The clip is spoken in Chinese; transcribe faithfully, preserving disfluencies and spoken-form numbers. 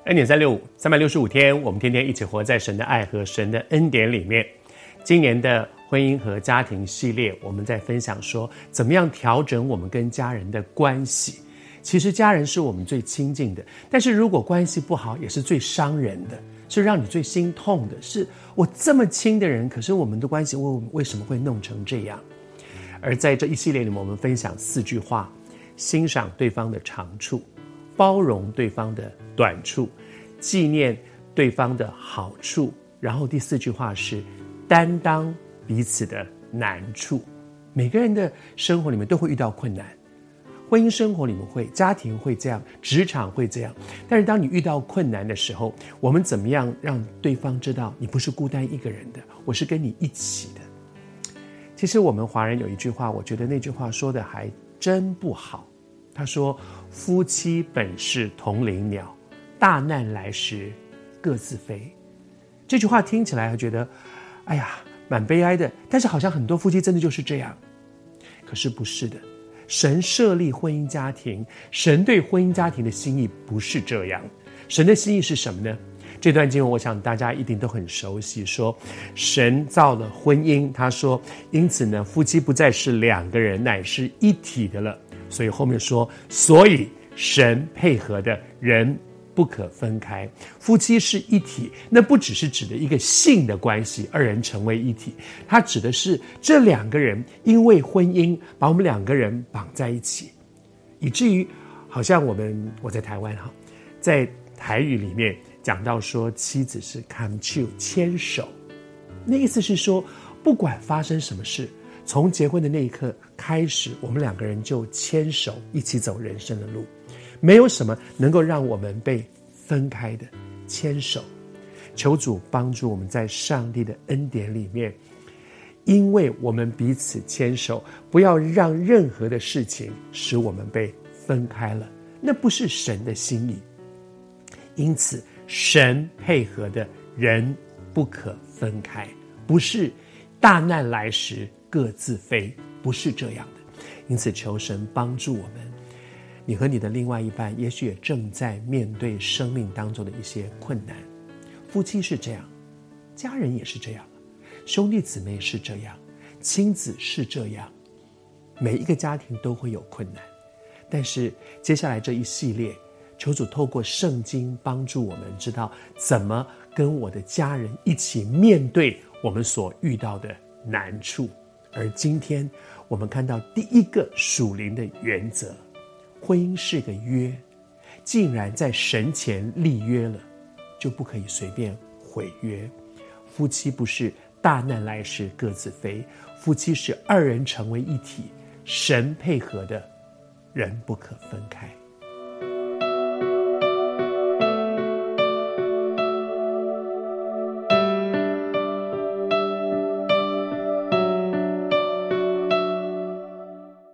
恩典三六五，三百六十五天，我们天天一起活在神的爱和神的恩典里面。今年的婚姻和家庭系列，我们在分享说，怎么样调整我们跟家人的关系。其实家人是我们最亲近的，但是如果关系不好，也是最伤人的，是让你最心痛的。是我这么亲的人，可是我们的关系为为什么会弄成这样？而在这一系列里面，我们分享四句话：欣赏对方的长处，包容对方的短处，纪念对方的好处，然后第四句话是担当彼此的难处。每个人的生活里面都会遇到困难，婚姻生活里面会，家庭会这样，职场会这样。但是当你遇到困难的时候，我们怎么样让对方知道你不是孤单一个人的，我是跟你一起的。其实我们华人有一句话，我觉得那句话说的还真不好。他说，夫妻本是同林鸟，大难来时各自飞。这句话听起来还觉得哎呀蛮悲哀的，但是好像很多夫妻真的就是这样。可是不是的，神设立婚姻家庭，神对婚姻家庭的心意不是这样。神的心意是什么呢？这段经文我想大家一定都很熟悉，说神造了婚姻，他说因此呢，夫妻不再是两个人，乃是一体的了。所以后面说，所以神配合的人不可分开。夫妻是一体，那不只是指的一个性的关系，二人成为一体，它指的是这两个人因为婚姻把我们两个人绑在一起，以至于好像我们我在台湾哈，在台语里面讲到说妻子是 come to 牵手，那意思是说不管发生什么事，从结婚的那一刻开始，我们两个人就牵手一起走人生的路，没有什么能够让我们被分开的。牵手，求主帮助我们在上帝的恩典里面，因为我们彼此牵手，不要让任何的事情使我们被分开了，那不是神的心意。因此神配合的人不可分开，不是大难来时各自飞，不是这样的。因此求神帮助我们，你和你的另外一半也许也正在面对生命当中的一些困难。夫妻是这样，家人也是这样，兄弟姊妹是这样，亲子是这样，每一个家庭都会有困难。但是接下来这一系列，求主透过圣经帮助我们知道怎么跟我的家人一起面对我们所遇到的难处。而今天我们看到第一个属灵的原则，婚姻是个约，竟然在神前立约了，就不可以随便毁约。夫妻不是大难来时各自飞，夫妻是二人成为一体，神配合的，人不可分开。